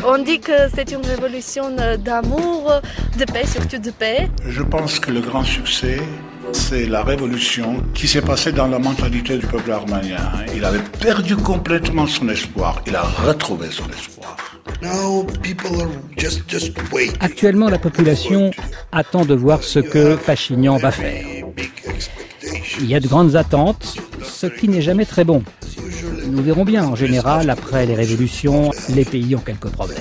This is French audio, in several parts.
On dit que c'est une révolution d'amour, de paix, surtout de paix. Je pense que le grand succès, c'est la révolution qui s'est passée dans la mentalité du peuple arménien. Il avait perdu complètement son espoir. Il a retrouvé son espoir. Actuellement, la population attend de voir ce que Pachinian va faire. Il y a de grandes attentes, ce qui n'est jamais très bon. Nous verrons bien, en général, après les révolutions, les pays ont quelques problèmes.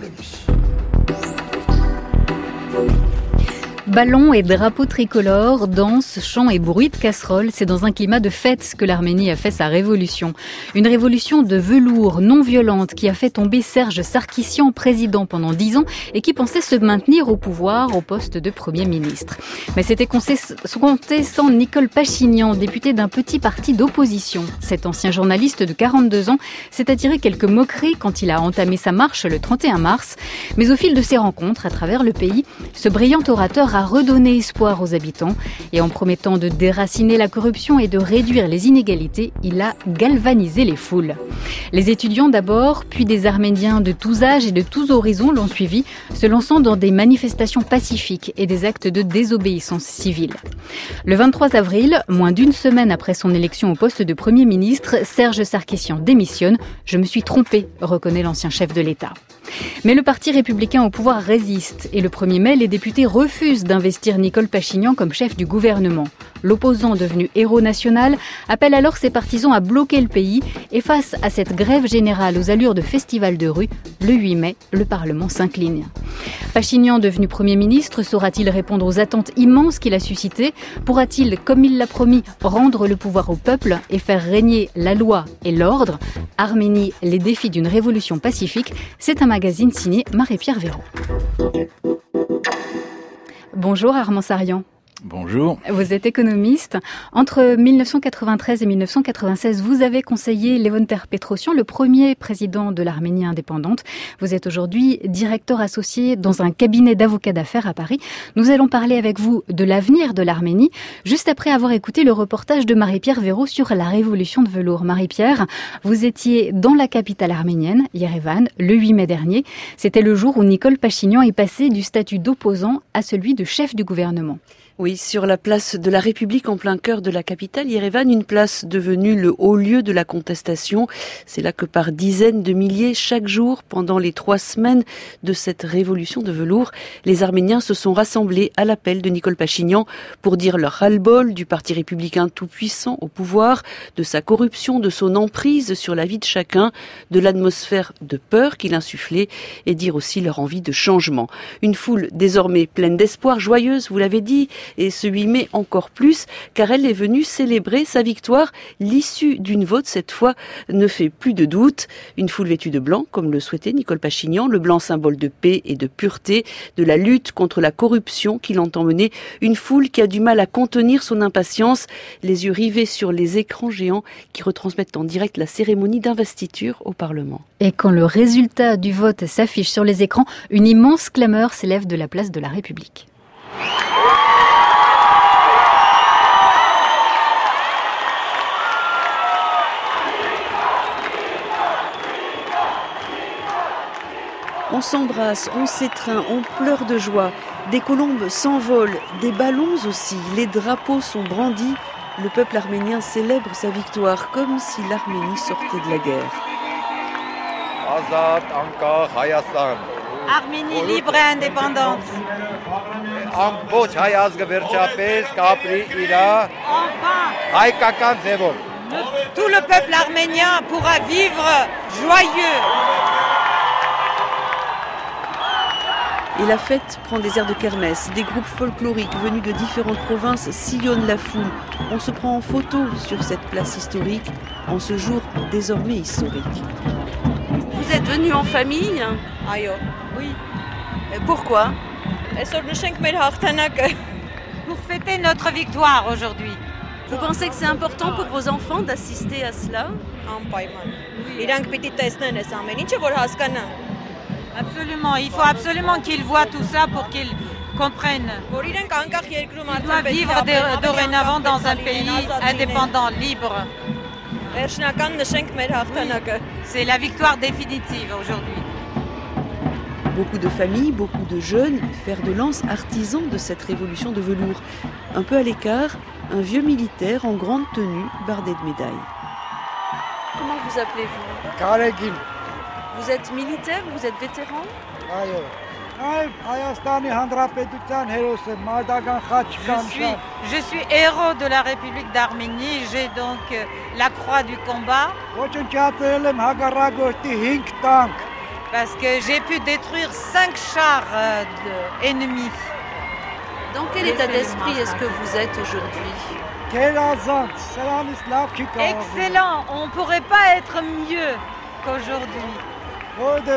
Ballons et drapeaux tricolores, danse, chants et bruit de casseroles, c'est dans un climat de fête que l'Arménie a fait sa révolution. Une révolution de velours non violente qui a fait tomber Serge Sarkissian, président pendant 10 ans et qui pensait se maintenir au pouvoir au poste de Premier ministre. Mais c'était compté sans Nikol Pachinian, député d'un petit parti d'opposition. Cet ancien journaliste de 42 ans s'est attiré quelques moqueries quand il a entamé sa marche le 31 mars. Mais au fil de ses rencontres à travers le pays, ce brillant orateur a redonné espoir aux habitants et en promettant de déraciner la corruption et de réduire les inégalités, il a galvanisé les foules. Les étudiants d'abord, puis des Arméniens de tous âges et de tous horizons l'ont suivi, se lançant dans des manifestations pacifiques et des actes de désobéissance civile. Le 23 avril, moins d'une semaine après son élection au poste de Premier ministre, Serge Sarkissian démissionne. « Je me suis trompé », reconnaît l'ancien chef de l'État. Mais le parti républicain au pouvoir résiste et le 1er mai, les députés refusent d'investir Nikol Pachinian comme chef du gouvernement. L'opposant devenu héros national appelle alors ses partisans à bloquer le pays et face à cette grève générale aux allures de festival de rue, le 8 mai, le Parlement s'incline. Pachinian, devenu Premier ministre, saura-t-il répondre aux attentes immenses qu'il a suscitées? Pourra-t-il, comme il l'a promis, rendre le pouvoir au peuple et faire régner la loi et l'ordre? Arménie, les défis d'une révolution pacifique, c'est un magazine signé Marie-Pierre Véraud. Bonjour Armand Sarian. Bonjour. Vous êtes économiste. Entre 1993 et 1996, vous avez conseillé Levon Ter-Petrosyan, le premier président de l'Arménie indépendante. Vous êtes aujourd'hui directeur associé dans un cabinet d'avocats d'affaires à Paris. Nous allons parler avec vous de l'avenir de l'Arménie, juste après avoir écouté le reportage de Marie-Pierre Véraud sur la révolution de velours. Marie-Pierre, vous étiez dans la capitale arménienne, Yerevan, le 8 mai dernier. C'était le jour où Nikol Pachinian est passé du statut d'opposant à celui de chef du gouvernement. Oui, sur la place de la République, en plein cœur de la capitale, Yerevan, une place devenue le haut lieu de la contestation. C'est là que par dizaines de milliers, chaque jour, pendant les 3 semaines de cette révolution de velours, les Arméniens se sont rassemblés à l'appel de Nikol Pachinian pour dire leur ras-le-bol du parti républicain tout-puissant au pouvoir, de sa corruption, de son emprise sur la vie de chacun, de l'atmosphère de peur qu'il insufflait et dire aussi leur envie de changement. Une foule désormais pleine d'espoir, joyeuse, vous l'avez dit, et ce 8 mai encore plus, car elle est venue célébrer sa victoire. L'issue d'une vote, cette fois, ne fait plus de doute. Une foule vêtue de blanc, comme le souhaitait Nikol Pachinian, le blanc symbole de paix et de pureté, de la lutte contre la corruption qu'il entend mener. Une foule qui a du mal à contenir son impatience, les yeux rivés sur les écrans géants qui retransmettent en direct la cérémonie d'investiture au Parlement. Et quand le résultat du vote s'affiche sur les écrans, une immense clameur s'élève de la place de la République. On s'embrasse, on s'étreint, on pleure de joie. Des colombes s'envolent, des ballons aussi, les drapeaux sont brandis. Le peuple arménien célèbre sa victoire comme si l'Arménie sortait de la guerre. Azad Anka Hayastan. Arménie libre et indépendante. Tout le peuple arménien pourra vivre joyeux. Et la fête prend des airs de kermesse. Des groupes folkloriques venus de différentes provinces sillonnent la foule. On se prend en photo sur cette place historique, en ce jour désormais historique. Vous êtes venus en famille? Oui. Pourquoi? Pour fêter notre victoire aujourd'hui. Vous pensez que c'est important pour vos enfants d'assister à cela? Absolument, il faut absolument qu'ils voient tout ça pour qu'ils comprennent. Ils doivent vivre dorénavant dans un pays indépendant, libre. C'est la victoire définitive aujourd'hui. Beaucoup de familles, beaucoup de jeunes, fer de lance, artisans de cette révolution de velours. Un peu à l'écart, un vieux militaire en grande tenue, bardé de médailles. Comment vous appelez-vous ? Karegil. Vous êtes militaire, vous êtes vétéran ? Je suis héros de la République d'Arménie, j'ai donc la croix du combat. Parce que j'ai pu détruire 5 chars ennemis. Dans quel état d'esprit est-ce que vous êtes aujourd'hui ? Excellent, on ne pourrait pas être mieux qu'aujourd'hui.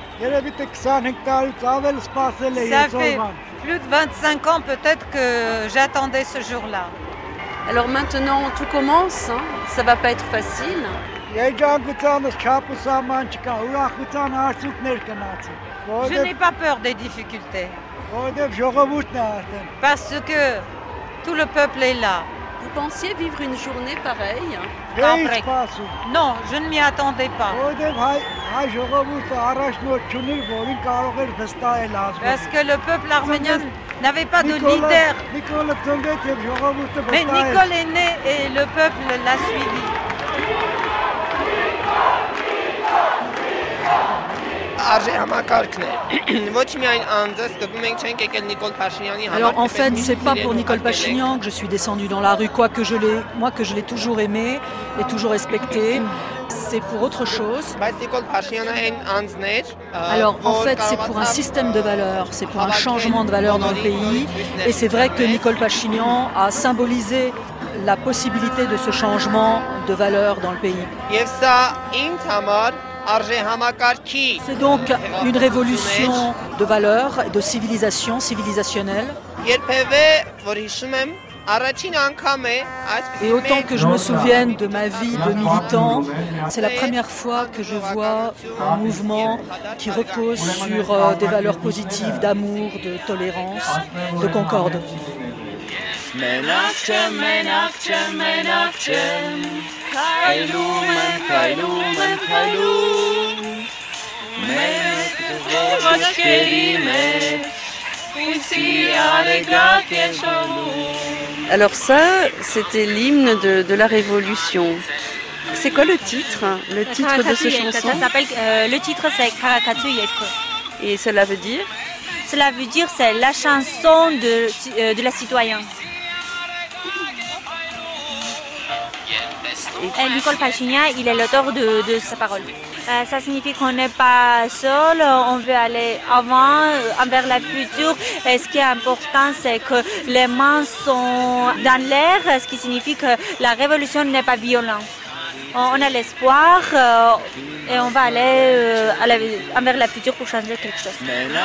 Ça fait plus de 25 ans peut-être que j'attendais ce jour-là. Alors maintenant, tout commence, hein. Ça va pas être facile. Je n'ai pas peur des difficultés. Parce que tout le peuple est là. Vous pensiez vivre une journée pareille ? Non, je ne m'y attendais pas. Parce que le peuple arménien n'avait pas de leader. Mais Nicole est né et le peuple l'a suivi. Alors en fait, c'est pas pour Nicole Pachinian que je suis descendue dans la rue, que je l'ai toujours aimé et toujours respecté. C'est pour autre chose. Alors en fait, c'est pour un système de valeurs, c'est pour un changement de valeurs dans le pays. Et c'est vrai que Nicole Pachinian a symbolisé la possibilité de ce changement de valeurs dans le pays. C'est donc une révolution de valeurs, de civilisation, civilisationnelle. Et autant que je me souvienne de ma vie de militant, c'est la première fois que je vois un mouvement qui repose sur des valeurs positives d'amour, de tolérance, de concorde. Alors ça, c'était l'hymne de la Révolution. C'est quoi le titre de cette chanson ? Ça s'appelle, le titre c'est Karakatuyek. Et cela veut dire ? Cela veut dire c'est la chanson de la citoyenne. Nicole Pachinian, il est l'auteur de sa parole. Ça signifie qu'on n'est pas seul, on veut aller avant, envers le futur. Et ce qui est important, c'est que les mains sont dans l'air, ce qui signifie que la révolution n'est pas violente. On a l'espoir et on va aller envers le futur pour changer quelque chose.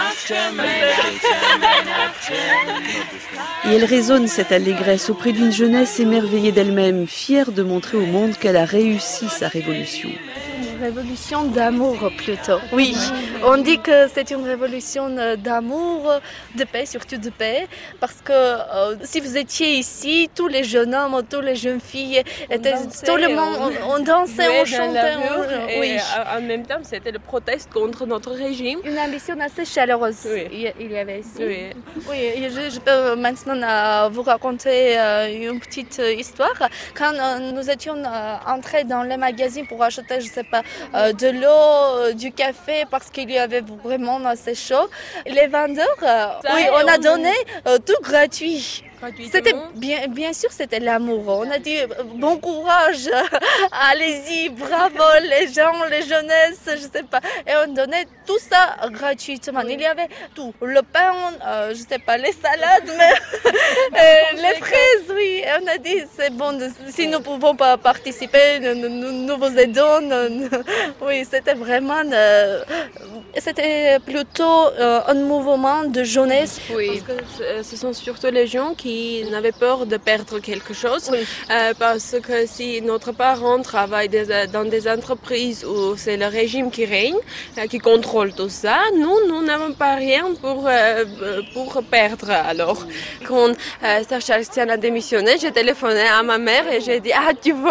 Et elle résonne cette allégresse auprès d'une jeunesse émerveillée d'elle-même, fière de montrer au monde qu'elle a réussi sa révolution. Une révolution d'amour plutôt. Oui, on dit que c'est une révolution d'amour, de paix, surtout de paix, parce que si vous étiez ici, tous les jeunes hommes, toutes les jeunes filles, tout le monde, on dansait, on chantait. Oui. En même temps, c'était le proteste contre notre régime. Une ambition assez chaleureuse, oui. Il y avait ici. Oui. Oui, je peux maintenant vous raconter une petite histoire. Quand nous étions entrés dans les magazines pour acheter, je ne sais pas, de l'eau, du café, parce qu'il y avait vraiment assez chaud. Les vendeurs, on a donné tout gratuit. C'était bien sûr, c'était l'amour. On a dit bon courage, allez-y, bravo les gens, les jeunesses, je sais pas. Et on donnait tout ça gratuitement. Il y avait tout, le pain, je sais pas, les salades, mais les fraises, oui. Et on a dit c'est bon, si nous pouvons pas participer, nous vous aidons. Oui, c'était vraiment, c'était plutôt un mouvement de jeunesse. Oui, parce que ce sont surtout les gens qui qui n'avaient peur de perdre quelque chose. Oui. Parce que si notre parent travaille dans des entreprises où c'est le régime qui règne, qui contrôle tout ça, nous n'avons pas rien pour perdre. Alors, quand Serge Sarkissian a démissionné, j'ai téléphoné à ma mère et j'ai dit « Ah, tu vois,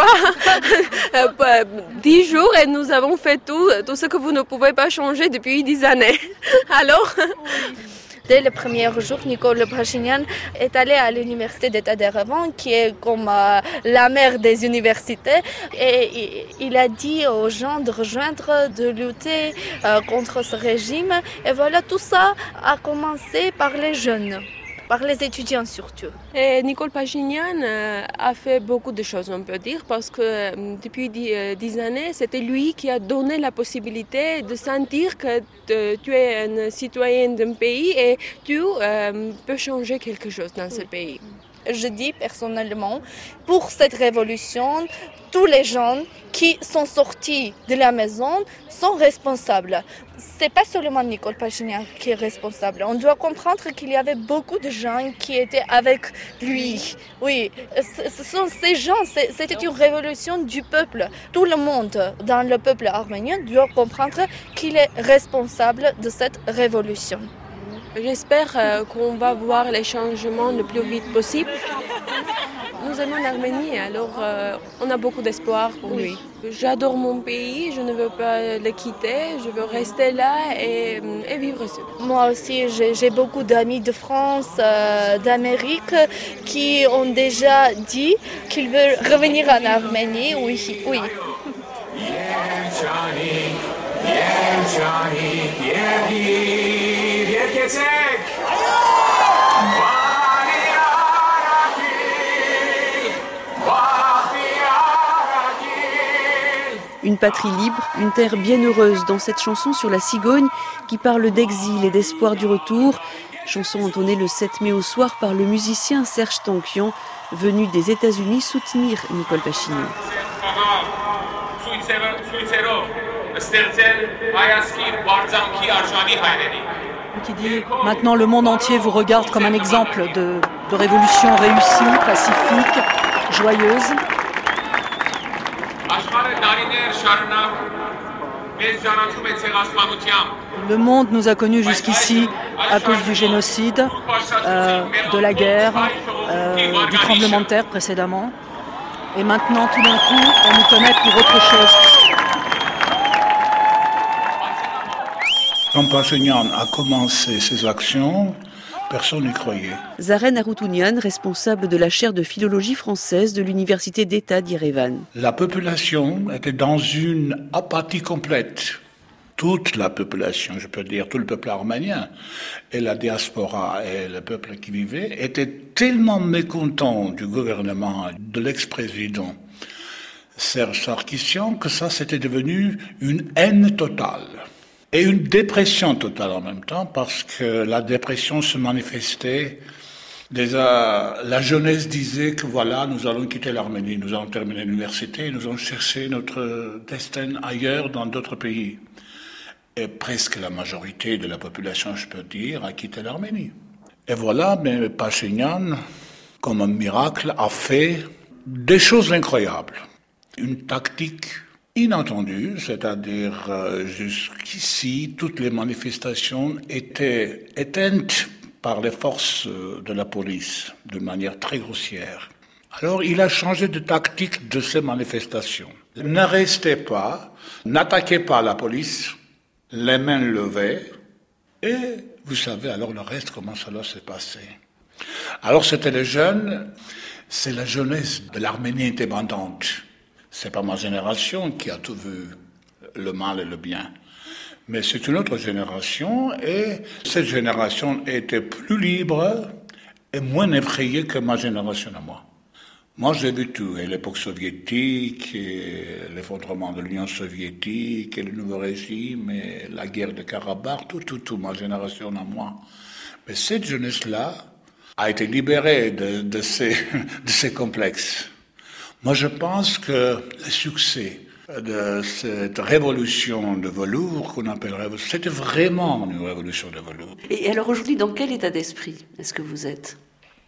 10 jours et nous avons fait tout ce que vous ne pouvez pas changer depuis 10 années. » Alors... Dès le premier jour, Nikol Pachinian est allé à l'université d'État d'Erevan, qui est comme la mère des universités, et il a dit aux gens de rejoindre, de lutter contre ce régime. Et voilà, tout ça a commencé par les jeunes, par les étudiants surtout. Et Nikol Pachinian a fait beaucoup de choses, on peut dire, parce que depuis 10 années, c'était lui qui a donné la possibilité de sentir que tu es un citoyen d'un pays et tu peux changer quelque chose dans ce pays. Je dis personnellement, pour cette révolution, tous les jeunes qui sont sortis de la maison sont responsables. C'est pas seulement Nikol Pachinian qui est responsable. On doit comprendre qu'il y avait beaucoup de gens qui étaient avec lui. Oui, ce sont ces gens, c'était une révolution du peuple. Tout le monde dans le peuple arménien doit comprendre qu'il est responsable de cette révolution. J'espère qu'on va voir les changements le plus vite possible. Nous aimons l'Arménie, alors on a beaucoup d'espoir pour lui. J'adore mon pays, je ne veux pas le quitter, je veux rester là et vivre ici. Moi aussi, j'ai beaucoup d'amis de France, d'Amérique, qui ont déjà dit qu'ils veulent revenir en Arménie. Oui, oui. Une patrie libre, une terre bienheureuse dans cette chanson sur la cigogne qui parle d'exil et d'espoir du retour. Chanson entonnée le 7 mai au soir par le musicien Serge Tankian, venu des États-Unis soutenir Nikol Pachinian. Qui dit « Maintenant le monde entier vous regarde comme un exemple de révolution réussie, pacifique, joyeuse ». Le monde nous a connus jusqu'ici à cause du génocide, de la guerre, du tremblement de terre précédemment. Et maintenant, tout d'un coup, on nous connaît pour autre chose. Quand Pachinian a commencé ses actions, personne n'y croyait. Zaren Aroutounian, responsable de la chaire de philologie française de l'université d'État d'Yerevan. La population était dans une apathie complète. Toute la population, je peux dire, tout le peuple arménien et la diaspora et le peuple qui vivait étaient tellement mécontents du gouvernement de l'ex-président Serge Sarkissian que ça c'était devenu une haine totale. Et une dépression totale en même temps, parce que la dépression se manifestait. Déjà, la jeunesse disait que voilà, nous allons quitter l'Arménie, nous allons terminer l'université, nous allons chercher notre destin ailleurs, dans d'autres pays. Et presque la majorité de la population, je peux dire, a quitté l'Arménie. Et voilà, mais Pachinian, comme un miracle, a fait des choses incroyables. Une tactique inattendu, c'est-à-dire jusqu'ici, toutes les manifestations étaient éteintes par les forces de la police, de manière très grossière. Alors il a changé de tactique de ces manifestations. Ne restez pas, n'attaquez pas la police, les mains levées, et vous savez alors le reste, comment cela s'est passé. Alors c'était les jeunes, c'est la jeunesse de l'Arménie indépendante. C'est pas ma génération qui a tout vu, le mal et le bien. Mais c'est une autre génération et cette génération était plus libre et moins effrayée que ma génération à moi. Moi, j'ai vu tout, et l'époque soviétique, et l'effondrement de l'Union soviétique, et le nouveau régime, et la guerre de Karabakh, tout, ma génération à moi. Mais cette jeunesse-là a été libérée de ces complexes. Moi, je pense que le succès de cette révolution de velours, qu'on appelle révolution, c'était vraiment une révolution de velours. Et alors aujourd'hui, dans quel état d'esprit est-ce que vous êtes ?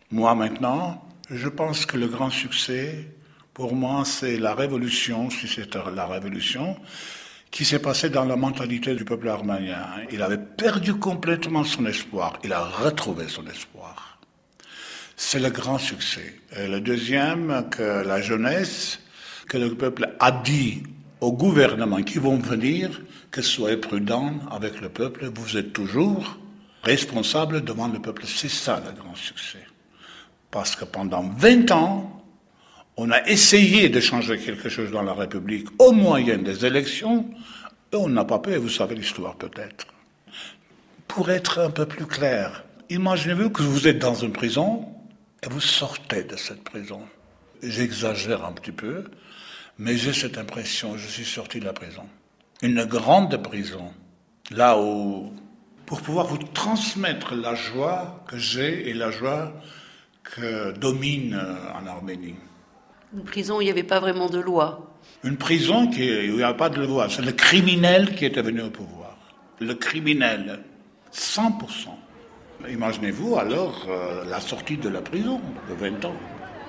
Moi maintenant, je pense que le grand succès, pour moi, c'est la révolution, si c'est la révolution, qui s'est passée dans la mentalité du peuple arménien. Il avait perdu complètement son espoir. Il a retrouvé son espoir. C'est le grand succès. Et le deuxième, que la jeunesse, que le peuple a dit aux gouvernements qui vont venir, que soyez prudents avec le peuple, vous êtes toujours responsables devant le peuple. C'est ça le grand succès. Parce que pendant 20 ans, on a essayé de changer quelque chose dans la République au moyen des élections, et on n'a pas pu, et vous savez l'histoire peut-être. Pour être un peu plus clair, imaginez-vous que vous êtes dans une prison, et vous sortez de cette prison. J'exagère un petit peu, mais j'ai cette impression, je suis sorti de la prison. Une grande prison, là où, pour pouvoir vous transmettre la joie que j'ai et la joie que domine en Arménie. Une prison où il n'y avait pas vraiment de loi. Une prison où il n'y a pas de loi. C'est le criminel qui était venu au pouvoir. Le criminel, 100%. Imaginez-vous alors la sortie de la prison de 20 ans.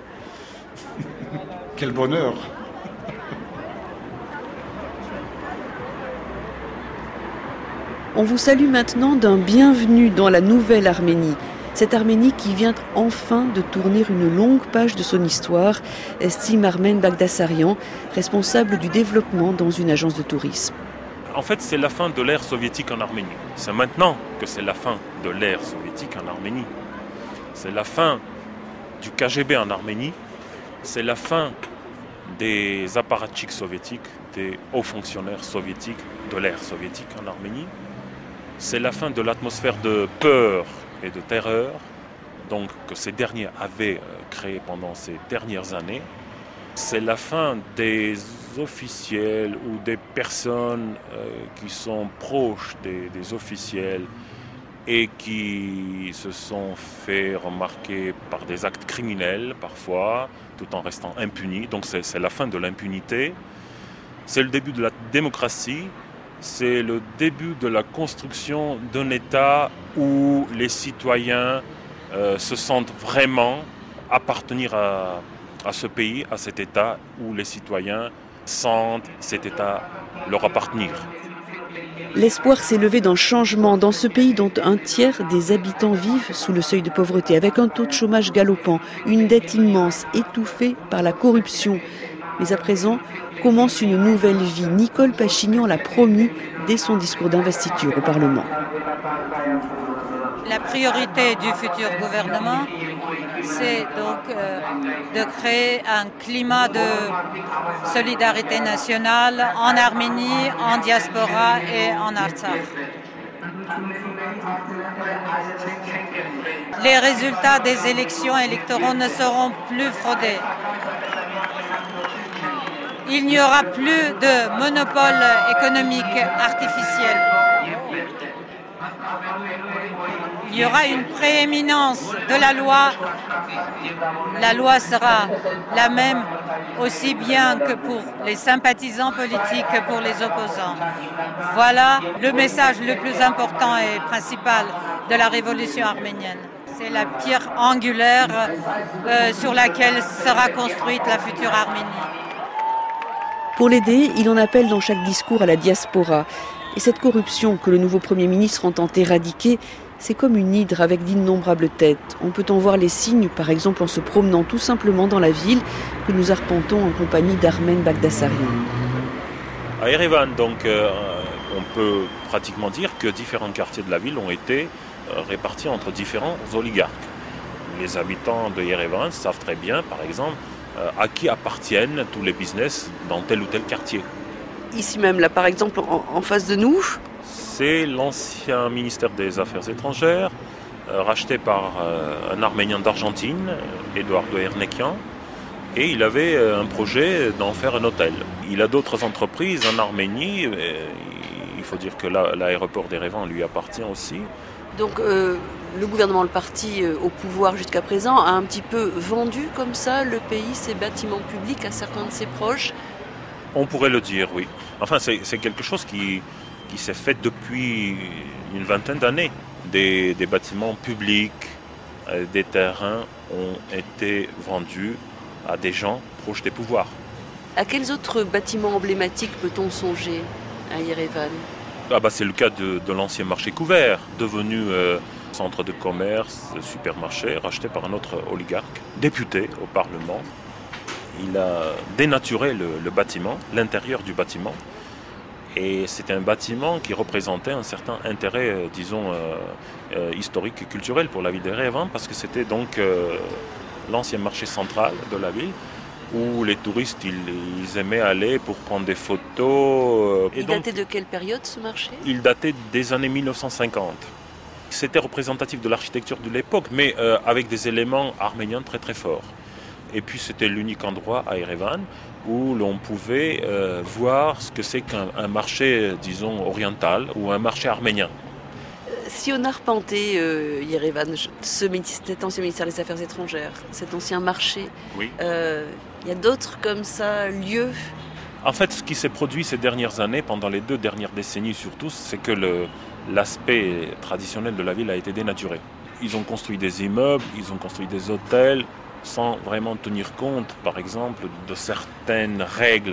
Quel bonheur! On vous salue maintenant d'un bienvenue dans la nouvelle Arménie. Cette Arménie qui vient enfin de tourner une longue page de son histoire, estime Armen Bagdasarian, responsable du développement dans une agence de tourisme. En fait, c'est la fin de l'ère soviétique en Arménie. C'est maintenant que c'est la fin de l'ère soviétique en Arménie. C'est la fin du KGB en Arménie. C'est la fin des apparatchiks soviétiques, des hauts fonctionnaires soviétiques de l'ère soviétique en Arménie. C'est la fin de l'atmosphère de peur et de terreur, donc que ces derniers avaient créé pendant ces dernières années. C'est la fin des officiels ou des personnes qui sont proches des officiels et qui se sont fait remarquer par des actes criminels parfois, tout en restant impunis. Donc c'est la fin de l'impunité. C'est le début de la démocratie. C'est le début de la construction d'un État où les citoyens se sentent vraiment appartenir à ce pays, à cet État, où les citoyens sentent cet État leur appartenir. L'espoir s'est levé d'un changement dans ce pays dont un tiers des habitants vivent sous le seuil de pauvreté, avec un taux de chômage galopant, une dette immense, étouffée par la corruption. Mais à présent, commence une nouvelle vie. Nicole Pachinian l'a promis dès son discours d'investiture au Parlement. La priorité du futur gouvernement, c'est donc de créer un climat de solidarité nationale en Arménie, en diaspora et en Artsakh. Les résultats des élections électoraux ne seront plus fraudés. Il n'y aura plus de monopole économique artificiel. Il y aura une prééminence de la loi. La loi sera la même aussi bien que pour les sympathisants politiques que pour les opposants. Voilà le message le plus important et principal de la révolution arménienne. C'est la pierre angulaire sur laquelle sera construite la future Arménie. Pour l'aider, il en appelle dans chaque discours à la diaspora. Et cette corruption que le nouveau Premier ministre entend éradiquer, c'est comme une hydre avec d'innombrables têtes. On peut en voir les signes, par exemple en se promenant tout simplement dans la ville que nous arpentons en compagnie d'Armen Bagdasarian. À Erevan, donc, on peut pratiquement dire que différents quartiers de la ville ont été répartis entre différents oligarques. Les habitants de Erevan savent très bien, par exemple, à qui appartiennent tous les business dans tel ou tel quartier. Ici même, là par exemple, en face de nous, c'est l'ancien ministère des Affaires étrangères, racheté par un Arménien d'Argentine, Eduardo Ernequian, et il avait un projet d'en faire un hôtel. Il a d'autres entreprises en Arménie, il faut dire que l'aéroport d'Erevan lui appartient aussi. Donc le gouvernement, le parti au pouvoir jusqu'à présent, a un petit peu vendu comme ça le pays, ses bâtiments publics à certains de ses proches. On pourrait le dire, oui. Enfin, c'est quelque chose qui s'est fait depuis une vingtaine d'années. Des bâtiments publics des terrains ont été vendus à des gens proches des pouvoirs. À quels autres bâtiments emblématiques peut-on songer à Yerevan ? C'est le cas de l'ancien marché couvert, devenu centre de commerce, supermarché, racheté par un autre oligarque, député au Parlement. Il a dénaturé le bâtiment, l'intérieur du bâtiment. Et c'était un bâtiment qui représentait un certain intérêt, historique et culturel pour la ville d'Erevan, parce que c'était donc l'ancien marché central de la ville, où les touristes ils aimaient aller pour prendre des photos. Il datait de quelle période ce marché ? Il datait des années 1950. C'était représentatif de l'architecture de l'époque, mais avec des éléments arméniens très très forts. Et puis c'était l'unique endroit à Erevan où l'on pouvait voir ce que c'est qu'un marché, disons, oriental ou un marché arménien. Si on a arpenté Yerevan, cet ancien ministère des Affaires étrangères, cet ancien marché, oui. Il y a d'autres comme ça, lieux ? En fait, ce qui s'est produit ces dernières années, pendant les 2 dernières décennies surtout, c'est que l'aspect traditionnel de la ville a été dénaturé. Ils ont construit des immeubles, ils ont construit des hôtels, sans vraiment tenir compte, par exemple, de certaines règles.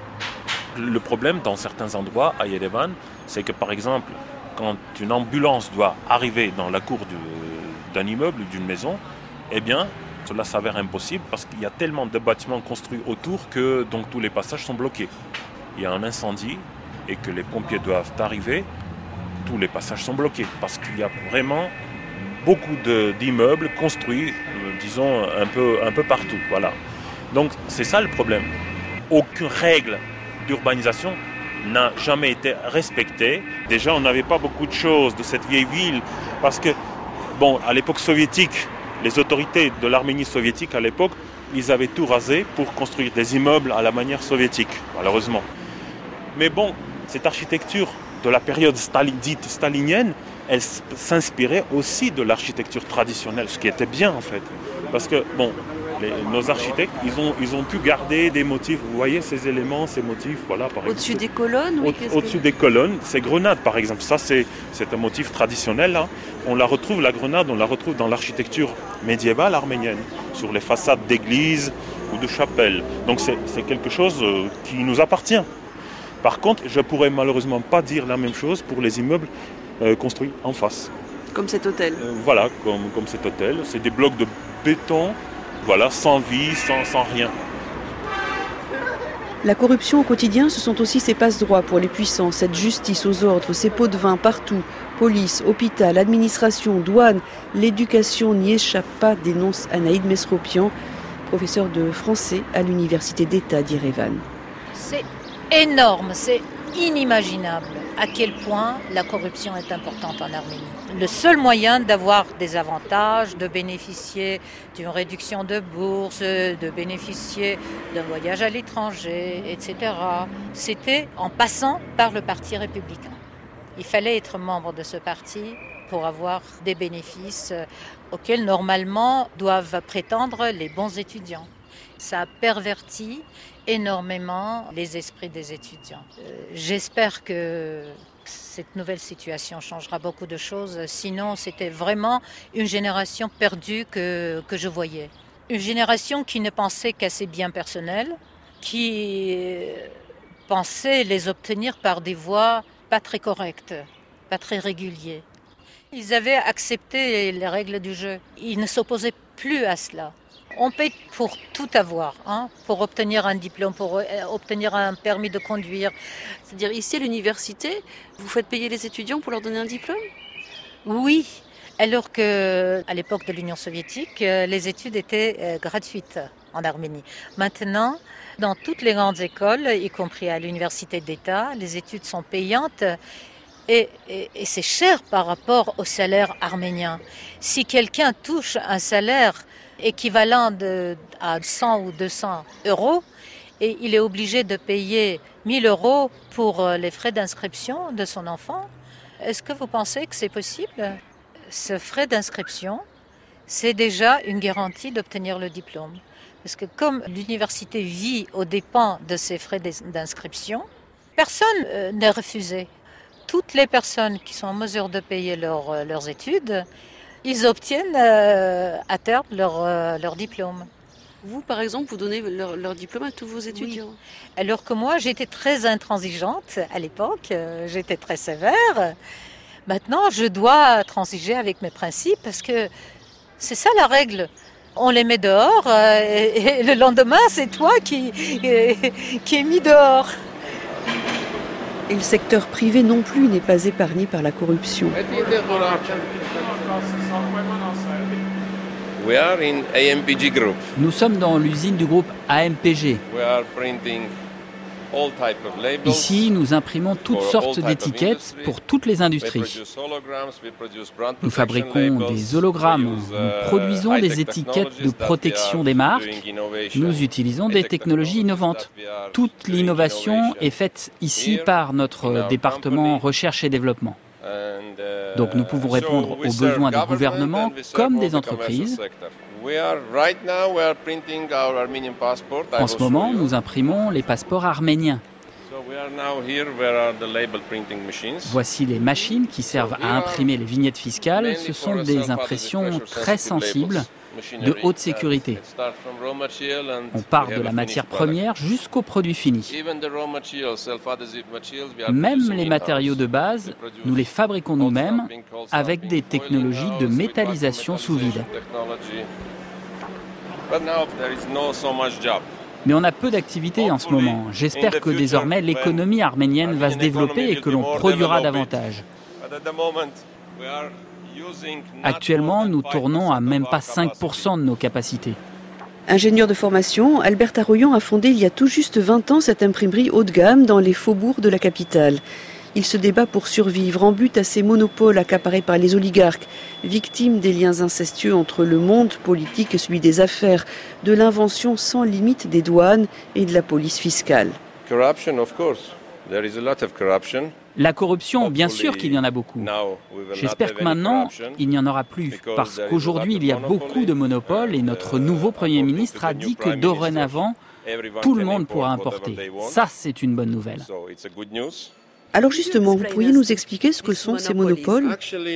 Le problème, dans certains endroits à Yerevan, c'est que, par exemple, quand une ambulance doit arriver dans la cour d'un immeuble ou d'une maison, eh bien, cela s'avère impossible parce qu'il y a tellement de bâtiments construits autour que donc, tous les passages sont bloqués. Il y a un incendie et que les pompiers doivent arriver, tous les passages sont bloqués parce qu'il y a vraiment beaucoup d'immeubles construits, disons, un peu partout. Voilà. Donc, c'est ça le problème. Aucune règle d'urbanisation n'a jamais été respectée. Déjà, on n'avait pas beaucoup de choses de cette vieille ville parce que, à l'époque soviétique, les autorités de l'Arménie soviétique, à l'époque, ils avaient tout rasé pour construire des immeubles à la manière soviétique, malheureusement. Mais cette architecture de la période dite stalinienne, elle s'inspirait aussi de l'architecture traditionnelle, ce qui était bien en fait. Parce que, nos architectes, ils ont pu garder des motifs. Vous voyez ces éléments, ces motifs, voilà. Au-dessus des colonnes, oui. Au-dessus des colonnes, ces grenades, par exemple. Ça, c'est un motif traditionnel. Là. La grenade, on la retrouve dans l'architecture médiévale arménienne, sur les façades d'églises ou de chapelles. Donc, c'est quelque chose qui nous appartient. Par contre, je ne pourrais malheureusement pas dire la même chose pour les immeubles construits en face. Comme cet hôtel. Voilà, comme cet hôtel. C'est des blocs de béton. Voilà, sans vie, sans rien. La corruption au quotidien, ce sont aussi ces passe-droits pour les puissants, cette justice aux ordres, ces pots de vin partout. Police, hôpital, administration, douane, l'éducation n'y échappe pas, dénonce Anaïd Mesropian, professeur de français à l'université d'État d'Yerevan. C'est énorme, c'est inimaginable à quel point la corruption est importante en Arménie. Le seul moyen d'avoir des avantages, de bénéficier d'une réduction de bourse, de bénéficier d'un voyage à l'étranger, etc., c'était en passant par le Parti républicain. Il fallait être membre de ce parti pour avoir des bénéfices auxquels normalement doivent prétendre les bons étudiants. Ça a perverti énormément les esprits des étudiants. J'espère que cette nouvelle situation changera beaucoup de choses. Sinon, c'était vraiment une génération perdue que je voyais. Une génération qui ne pensait qu'à ses biens personnels, qui pensait les obtenir par des voies pas très correctes, pas très régulières. Ils avaient accepté les règles du jeu. Ils ne s'opposaient plus à cela. On paye pour tout avoir, pour obtenir un diplôme, pour obtenir un permis de conduire. C'est-à-dire ici à l'université, vous faites payer les étudiants pour leur donner un diplôme ? Oui, alors qu'à l'époque de l'Union soviétique, les études étaient gratuites en Arménie. Maintenant, dans toutes les grandes écoles, y compris à l'université d'État, les études sont payantes. Et c'est cher par rapport au salaire arménien. Si quelqu'un touche un salaire équivalent à 100 ou 200 euros, et il est obligé de payer 1000 euros pour les frais d'inscription de son enfant, est-ce que vous pensez que c'est possible ? Ce frais d'inscription, c'est déjà une garantie d'obtenir le diplôme. Parce que comme l'université vit aux dépens de ces frais d'inscription, personne n'est refusé. Toutes les personnes qui sont en mesure de payer leurs études, ils obtiennent à terme leur diplôme. Vous, par exemple, vous donnez leur diplôme à tous vos étudiants. Oui. Alors que moi, j'étais très intransigeante à l'époque, j'étais très sévère. Maintenant, je dois transiger avec mes principes parce que c'est ça la règle. On les met dehors et le lendemain, c'est toi qui est mis dehors. Et le secteur privé non plus n'est pas épargné par la corruption. Nous sommes dans l'usine du groupe AMPG. Ici, nous imprimons toutes sortes d'étiquettes pour toutes les industries. Nous fabriquons des hologrammes, nous produisons des étiquettes de protection des marques, nous utilisons des technologies innovantes. Toute l'innovation est faite ici par notre département recherche et développement. Donc nous pouvons répondre aux besoins des gouvernements comme des entreprises. En ce moment, nous imprimons les passeports arméniens. Voici les machines qui servent à imprimer les vignettes fiscales. Ce sont des impressions très sensibles, de haute sécurité. On part de la matière première jusqu'au produit fini. Même les matériaux de base, nous les fabriquons nous-mêmes avec des technologies de métallisation sous vide. Mais on a peu d'activités en ce moment. J'espère que désormais l'économie arménienne va se développer et que l'on produira davantage. Actuellement, nous tournons à même pas 5% de nos capacités. Ingénieur de formation, Albert Arroyan a fondé il y a tout juste 20 ans cette imprimerie haut de gamme dans les faubourgs de la capitale. Il se débat pour survivre en but à ces monopoles accaparés par les oligarques, victimes des liens incestueux entre le monde politique et celui des affaires, de l'invention sans limite des douanes et de la police fiscale. La corruption, bien sûr qu'il y en a beaucoup. J'espère que maintenant, il n'y en aura plus, parce qu'aujourd'hui, il y a beaucoup de monopoles et notre nouveau Premier ministre a dit que dorénavant, tout le monde pourra importer. Ça, c'est une bonne nouvelle. Alors justement, vous pourriez nous expliquer ce que sont ces monopoles ?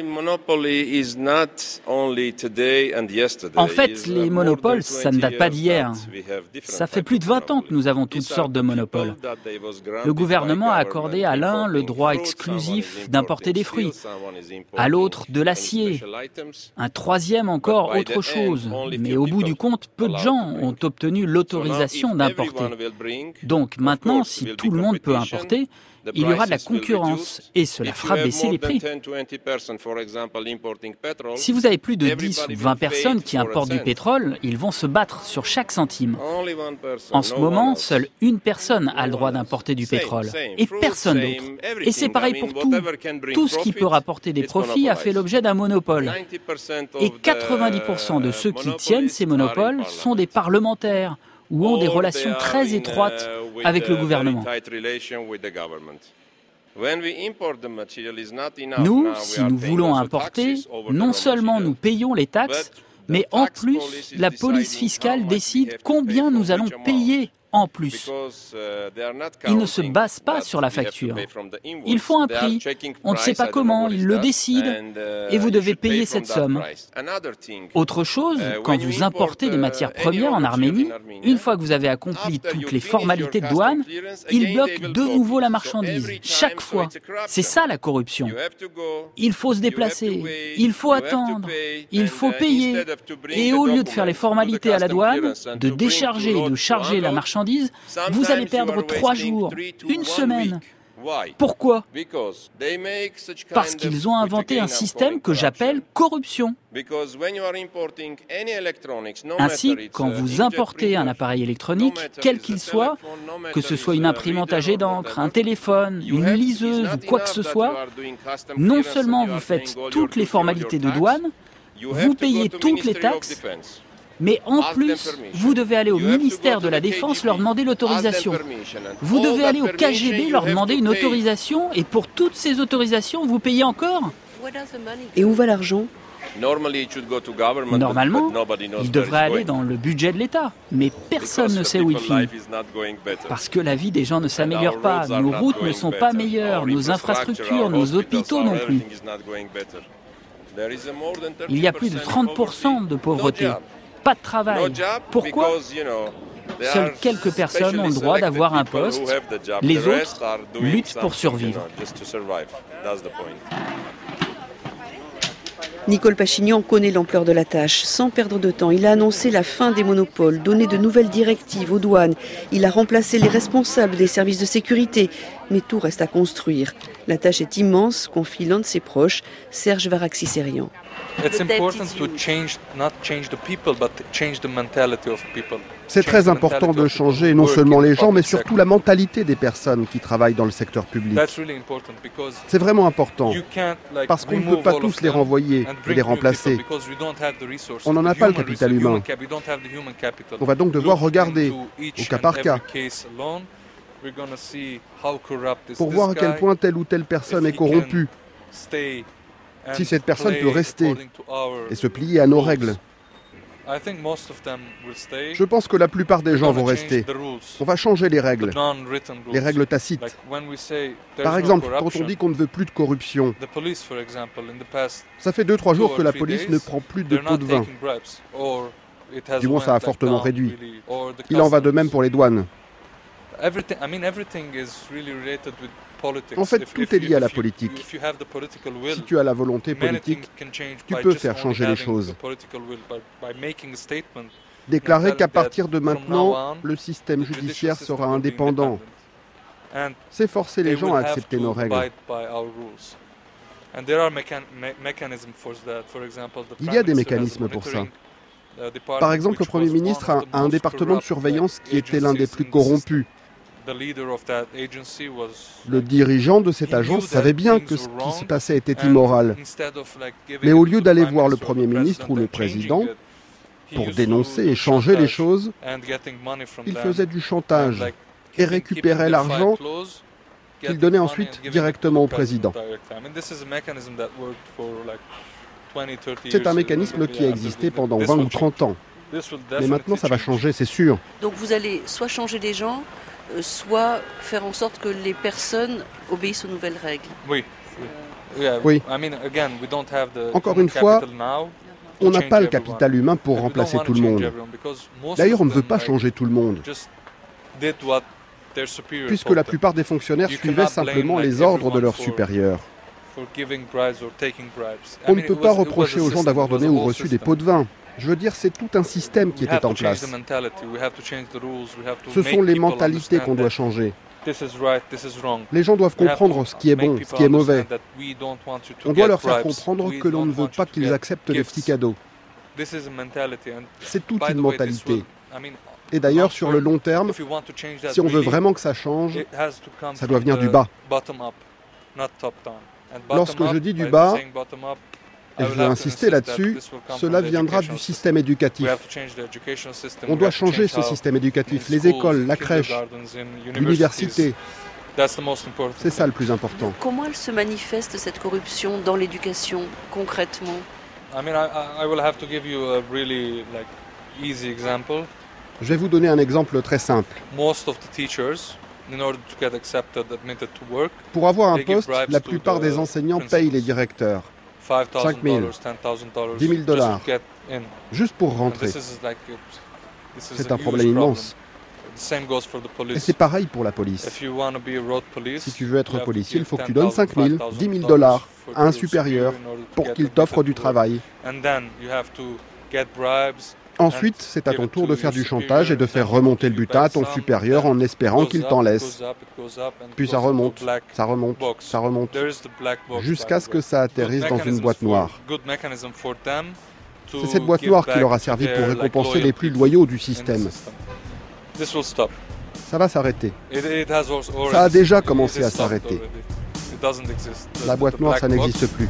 En fait, les monopoles, ça ne date pas d'hier. Ça fait plus de 20 ans que nous avons toutes sortes de monopoles. Le gouvernement a accordé à l'un le droit exclusif d'importer des fruits, à l'autre de l'acier, un troisième encore autre chose. Mais au bout du compte, peu de gens ont obtenu l'autorisation d'importer. Donc maintenant, si tout le monde peut importer, il y aura de la concurrence et cela fera baisser les prix. Si vous avez plus de 10 ou 20 personnes qui importent du pétrole, ils vont se battre sur chaque centime. En ce moment, seule une personne a le droit d'importer du pétrole et personne d'autre. Et c'est pareil pour tout. Tout ce qui peut rapporter des profits a fait l'objet d'un monopole. Et 90% de ceux qui tiennent ces monopoles sont des parlementaires ou ont des relations très étroites avec le gouvernement. Nous, si nous voulons importer, non seulement nous payons les taxes, mais en plus, la police fiscale décide combien nous allons payer en plus. Ils ne se basent pas sur la facture. Ils font un prix, on ne sait pas comment, ils le décident et vous devez payer cette somme. Autre chose, quand vous importez des matières premières en Arménie, une fois que vous avez accompli toutes les formalités de douane, ils bloquent de nouveau la marchandise, chaque fois. C'est ça la corruption. Il faut se déplacer, il faut attendre, il faut payer. Et au lieu de faire les formalités à la douane, de décharger et de charger la marchandise, vous allez perdre 3 jours, une semaine. Pourquoi ? Parce qu'ils ont inventé un système que j'appelle corruption. Ainsi, quand vous importez un appareil électronique, quel qu'il soit, que ce soit une imprimante à jet d'encre, un téléphone, une liseuse ou quoi que ce soit, non seulement vous faites toutes les formalités de douane, vous payez toutes les taxes, mais en plus, vous devez aller au ministère de la Défense leur demander l'autorisation. Vous devez aller au KGB leur demander une autorisation et pour toutes ces autorisations, vous payez encore ? Et où va l'argent ? Normalement, il devrait aller dans le budget de l'État, mais personne ne sait où il finit. Parce que la vie des gens ne s'améliore pas, nos routes ne sont pas meilleures, nos infrastructures, nos hôpitaux non plus. Il y a plus de 30% de pauvreté. Pas de travail. Pourquoi ? Seules quelques personnes ont le droit d'avoir un poste. Les autres luttent pour survivre. Nicole Pachinian connaît l'ampleur de la tâche. Sans perdre de temps, il a annoncé la fin des monopoles, donné de nouvelles directives aux douanes. Il a remplacé les responsables des services de sécurité. Mais tout reste à construire. La tâche est immense, confie l'un de ses proches, Serge Varaxi-Serian. C'est très important de changer non seulement les gens, mais surtout la mentalité des personnes qui travaillent dans le secteur public. C'est vraiment important, parce qu'on ne peut pas tous les renvoyer et les remplacer. On n'en a pas le capital humain. On va donc devoir regarder au cas par cas pour voir à quel point telle ou telle personne est corrompue. Si cette personne peut rester et se plier à nos règles. Je pense que la plupart des gens vont rester. On va changer les règles tacites. Par exemple, quand on dit qu'on ne veut plus de corruption, ça fait 2-3 jours que la police ne prend plus de pots de vin. Du moins, ça a fortement réduit. Il en va de même pour les douanes. En fait, tout est lié à la politique. Si tu as la volonté politique, tu peux faire changer les choses. Déclarer qu'à partir de maintenant, le système judiciaire sera indépendant. C'est forcer les gens à accepter nos règles. Il y a des mécanismes pour ça. Par exemple, le Premier ministre a un département de surveillance qui était l'un des plus corrompus. Le dirigeant de cette agence savait bien que ce qui s'y passait était immoral. Mais au lieu d'aller voir le Premier ministre ou le Président pour dénoncer et changer les choses, il faisait du chantage et récupérait l'argent qu'il donnait ensuite directement au Président. C'est un mécanisme qui a existé pendant 20 ou 30 ans. Mais maintenant, ça va changer, c'est sûr. Donc vous allez soit changer les gens, soit faire en sorte que les personnes obéissent aux nouvelles règles. Oui. Encore une fois, on n'a pas le capital humain pour remplacer tout le monde. D'ailleurs, on ne veut pas changer tout le monde. Puisque la plupart des fonctionnaires suivaient simplement les ordres de leurs supérieurs. On ne peut pas reprocher aux gens d'avoir donné ou reçu des pots de vin. Je veux dire, c'est tout un système qui était en place. Ce sont les mentalités qu'on doit changer. Les gens doivent comprendre ce qui est bon, ce qui est mauvais. On doit leur faire comprendre que l'on ne veut pas qu'ils acceptent les petits cadeaux. C'est toute une mentalité. Et d'ailleurs, sur le long terme, si on veut vraiment que ça change, ça doit venir du bas. Lorsque je dis du bas, et je veux insister là-dessus, cela viendra du système éducatif. On doit changer ce système éducatif, les écoles, la crèche, l'université. C'est ça le plus important. Comment elle se manifeste, cette corruption, dans l'éducation, concrètement ? Je vais vous donner un exemple très simple. Pour avoir un poste, la plupart des enseignants payent les directeurs. 5 000, 10 000 $, juste pour rentrer. C'est un problème immense. Et c'est pareil pour la police. Si tu veux être policier, il faut que tu donnes 5 000, 10 000 $ à un supérieur pour qu'il t'offre du travail. Ensuite, c'est à ton tour de faire du chantage et de faire remonter le butin à ton supérieur en espérant qu'il t'en laisse. Puis ça remonte, ça remonte, ça remonte, jusqu'à ce que ça atterrisse dans une boîte noire. C'est cette boîte noire qui leur a servi pour récompenser les plus loyaux du système. Ça va s'arrêter. Ça a déjà commencé à s'arrêter. La boîte noire, ça n'existe plus.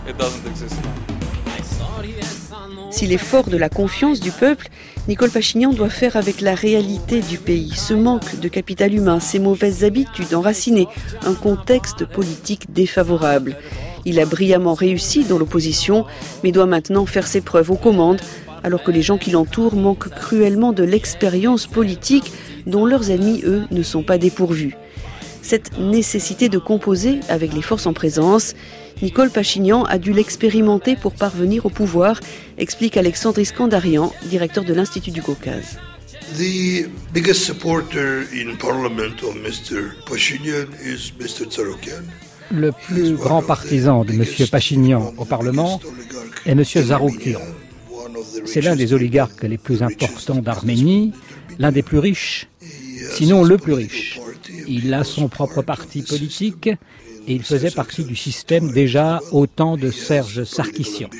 S'il est fort de la confiance du peuple, Nicole Pachinian doit faire avec la réalité du pays, ce manque de capital humain, ces mauvaises habitudes enracinées, un contexte politique défavorable. Il a brillamment réussi dans l'opposition, mais doit maintenant faire ses preuves aux commandes, alors que les gens qui l'entourent manquent cruellement de l'expérience politique dont leurs ennemis, eux, ne sont pas dépourvus. Cette nécessité de composer avec les forces en présence, Nicole Pachinian a dû l'expérimenter pour parvenir au pouvoir, explique Alexandre Iskandarian, directeur de l'Institut du Caucase. The biggest supporter in parliament of Mr. Pashinyan is Mr. Tsarukyan. Le plus grand partisan de M. Pachinian au Parlement est M. Tsarukyan. C'est l'un des oligarques les plus importants d'Arménie, l'un des plus riches, sinon le plus riche. Il a son propre parti politique et il faisait partie du système déjà au temps de Serge Sarkissian.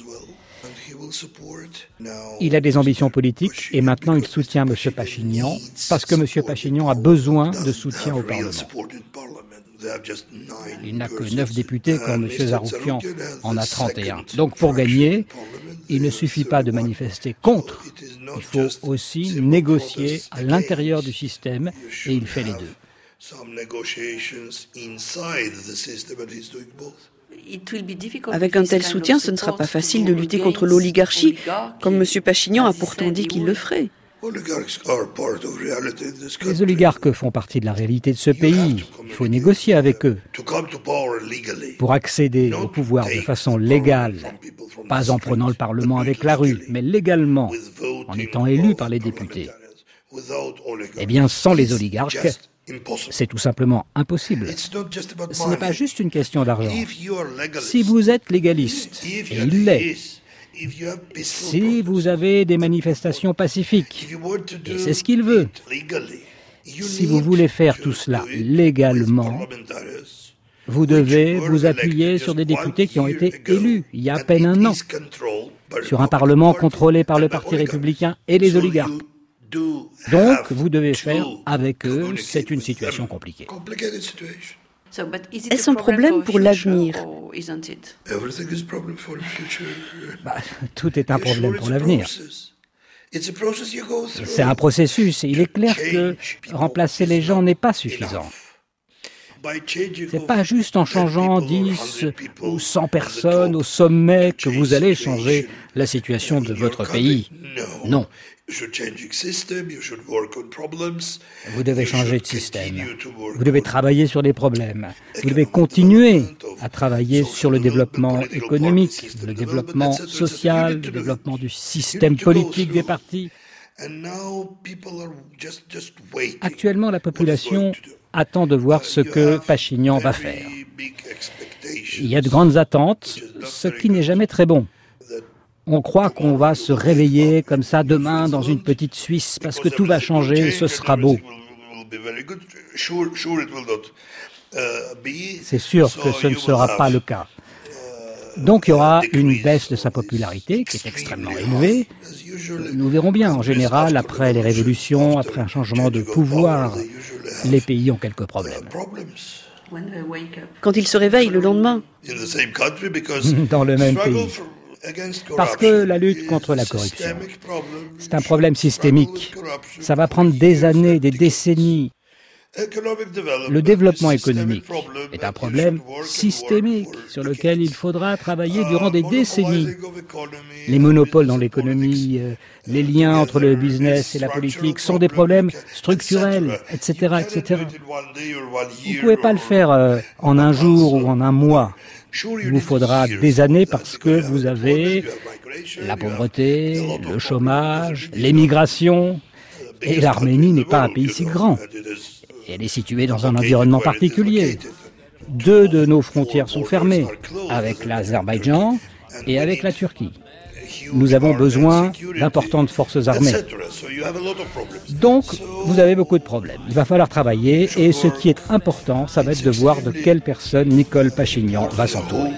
Il a des ambitions politiques et maintenant il soutient M. Pachinian parce que M. Pachinian a besoin de soutien au Parlement. Il n'a que 9 députés quand M. Tsarukyan en a 31. Donc pour gagner, il ne suffit pas de manifester contre, il faut aussi négocier à l'intérieur du système et il fait les deux. Avec un tel soutien, ce ne sera pas facile de lutter contre l'oligarchie, comme M. Pachinian a pourtant dit qu'il le ferait. Les oligarques font partie de la réalité de ce pays. Il faut négocier avec eux pour accéder au pouvoir de façon légale, pas en prenant le Parlement avec la rue, mais légalement, en étant élu par les députés. Eh bien, sans les oligarques, c'est tout simplement impossible. Ce n'est pas juste une question d'argent. Si vous êtes légaliste, et il l'est, si vous avez des manifestations pacifiques, et c'est ce qu'il veut, si vous voulez faire tout cela légalement, vous devez vous appuyer sur des députés qui ont été élus il y a à peine un an, sur un Parlement contrôlé par le Parti républicain et les oligarques. Donc, vous devez faire avec eux, c'est une situation compliquée. Est-ce un problème pour l'avenir ? Tout est un problème pour l'avenir. C'est un processus et il est clair que remplacer les gens n'est pas suffisant. C'est pas juste en changeant 10 ou 100 personnes au sommet que vous allez changer la situation de votre pays. Non. Vous devez changer de système. Vous devez travailler sur les problèmes. Vous devez continuer à travailler sur le développement économique, le développement social, le développement du système politique des partis. Actuellement, la population attend de voir ce que Pachinian va faire. Il y a de grandes attentes, ce qui n'est jamais très bon. On croit qu'on va se réveiller comme ça demain dans une petite Suisse parce que tout va changer et ce sera beau. C'est sûr que ce ne sera pas le cas. Donc il y aura une baisse de sa popularité qui est extrêmement élevée. Nous verrons bien, en général, après les révolutions, après un changement de pouvoir, les pays ont quelques problèmes. Quand ils se réveillent le lendemain, dans le même pays. Parce que la lutte contre la corruption, c'est un problème systémique. Ça va prendre des années, des décennies. Le développement économique est un problème systémique sur lequel il faudra travailler durant des décennies. Les monopoles dans l'économie, les liens entre le business et la politique sont des problèmes structurels, etc., etc. Vous ne pouvez pas le faire en un jour ou en un mois. Il vous faudra des années parce que vous avez la pauvreté, le chômage, l'émigration. Et l'Arménie n'est pas un pays si grand. Elle est située dans un environnement particulier. 2 de nos frontières sont fermées, avec l'Azerbaïdjan et avec la Turquie. Nous avons besoin d'importantes forces armées. Donc, vous avez beaucoup de problèmes. Il va falloir travailler et ce qui est important, ça va être de voir de quelle personne Nicole Pachinian va s'entourer.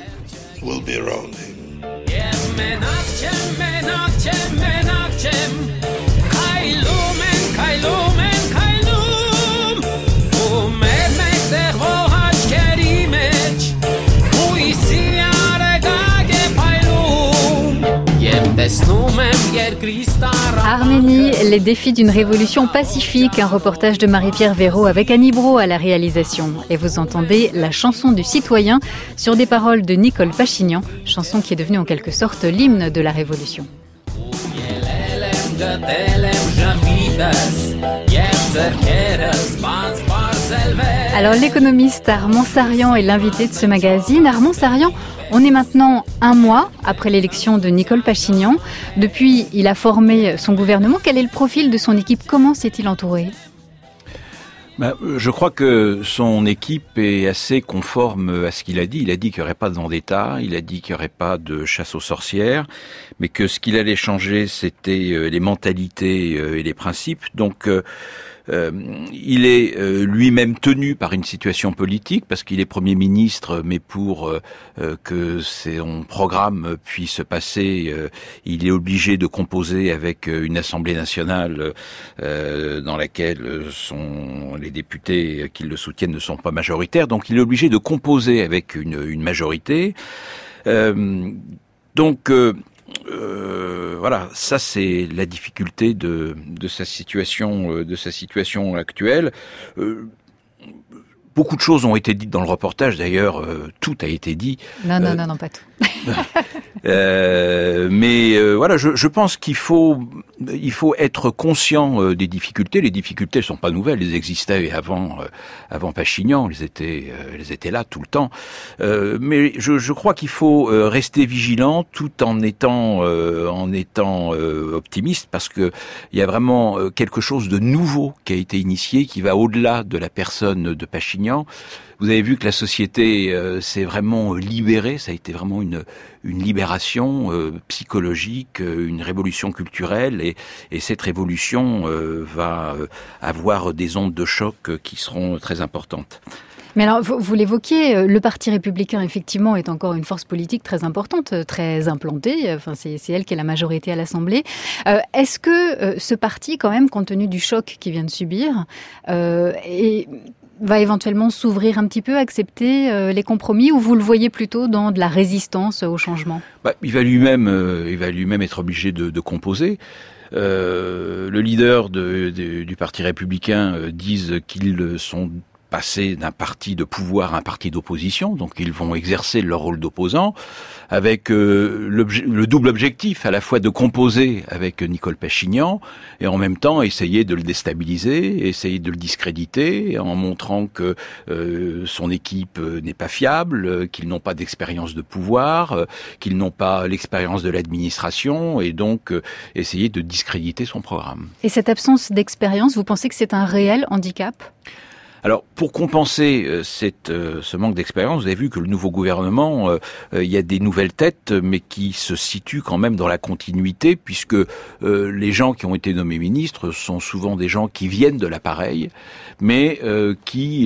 Arménie, les défis d'une révolution pacifique, un reportage de Marie-Pierre Véraud avec Annie Brault à la réalisation. Et vous entendez la chanson du citoyen sur des paroles de Nicole Pachinian, chanson qui est devenue en quelque sorte l'hymne de la révolution. Alors l'économiste Armand Sarian est l'invité de ce magazine. Armand Sarian, on est maintenant un mois après l'élection de Nicole Pachinian. Depuis, il a formé son gouvernement. Quel est le profil de son équipe? Comment s'est-il entouré? Je crois que son équipe est assez conforme à ce qu'il a dit. Il a dit qu'il n'y aurait pas de vendetta, il a dit qu'il n'y aurait pas de chasse aux sorcières, mais que ce qu'il allait changer, c'était les mentalités et les principes. Donc, il est lui-même tenu par une situation politique, parce qu'il est Premier ministre, mais pour que son programme puisse se passer, il est obligé de composer avec une Assemblée nationale dans laquelle les députés qui le soutiennent ne sont pas majoritaires, donc il est obligé de composer avec une majorité. Voilà, ça c'est la difficulté de sa situation actuelle. Beaucoup de choses ont été dites dans le reportage, d'ailleurs, tout a été dit. Non, pas tout. Voilà, je pense qu'il faut être conscient des difficultés. Les difficultés ne sont pas nouvelles, elles existaient avant Pachinian, elles étaient là tout le temps. Mais je crois qu'il faut rester vigilant tout en étant optimiste, parce que il y a vraiment quelque chose de nouveau qui a été initié, qui va au-delà de la personne de Pachinian. Vous avez vu que la société s'est vraiment libérée, ça a été vraiment une libération psychologique, une révolution culturelle, et cette révolution va avoir des ondes de choc qui seront très importantes. Mais alors, vous l'évoquiez, le Parti républicain, effectivement, est encore une force politique très importante, très implantée. Enfin, c'est elle qui est la majorité à l'Assemblée. Est-ce que ce parti, quand même, compte tenu du choc qu'il vient de subir, va éventuellement s'ouvrir un petit peu, accepter les compromis, ou vous le voyez plutôt dans de la résistance au changement? Il va lui-même être obligé de composer. Le leader du Parti républicain disent qu'ils sont passés d'un parti de pouvoir à un parti d'opposition, donc ils vont exercer leur rôle d'opposant, avec le double objectif, à la fois de composer avec Nicole Pachinian, et en même temps essayer de le déstabiliser, essayer de le discréditer, en montrant que son équipe n'est pas fiable, qu'ils n'ont pas d'expérience de pouvoir, qu'ils n'ont pas l'expérience de l'administration, et donc essayer de discréditer son programme. Et cette absence d'expérience, vous pensez que c'est un réel handicap ? Alors, pour compenser ce manque d'expérience, vous avez vu que le nouveau gouvernement, il y a des nouvelles têtes, mais qui se situent quand même dans la continuité, puisque les gens qui ont été nommés ministres sont souvent des gens qui viennent de l'appareil, mais qui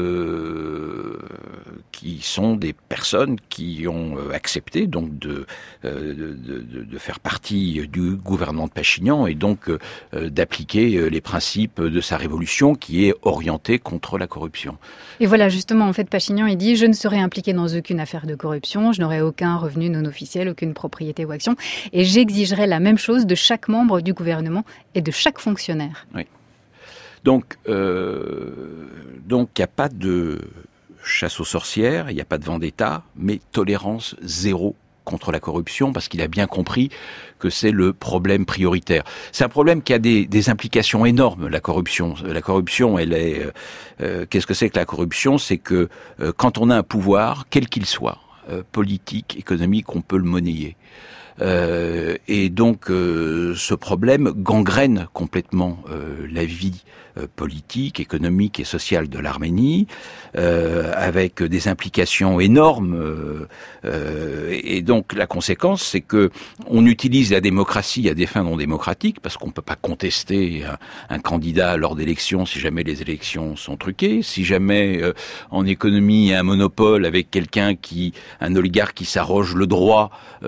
sont des personnes qui ont accepté donc de faire partie du gouvernement de Pachinian, et donc d'appliquer les principes de sa révolution, qui est orientée contre la corruption. Et voilà, justement, en fait, Pachinian, il dit « Je ne serai impliqué dans aucune affaire de corruption, je n'aurai aucun revenu non officiel, aucune propriété ou action, et j'exigerai la même chose de chaque membre du gouvernement et de chaque fonctionnaire. » Oui. Donc, il n'y a pas de chasse aux sorcières, il n'y a pas de vendetta, mais tolérance zéro contre la corruption, parce qu'il a bien compris que c'est le problème prioritaire. C'est un problème qui a des implications énormes, la corruption. La corruption, elle est... qu'est-ce que c'est que la corruption? C'est que quand on a un pouvoir, quel qu'il soit, politique, économique, on peut le monnayer. Et donc ce problème gangrène complètement la vie politique, économique et sociale de l'Arménie, avec des implications énormes. Et donc la conséquence, c'est que on utilise la démocratie à des fins non démocratiques, parce qu'on ne peut pas contester un candidat lors d'élections si jamais les élections sont truquées, si jamais en économie il y a un monopole avec un oligarque qui s'arroge le droit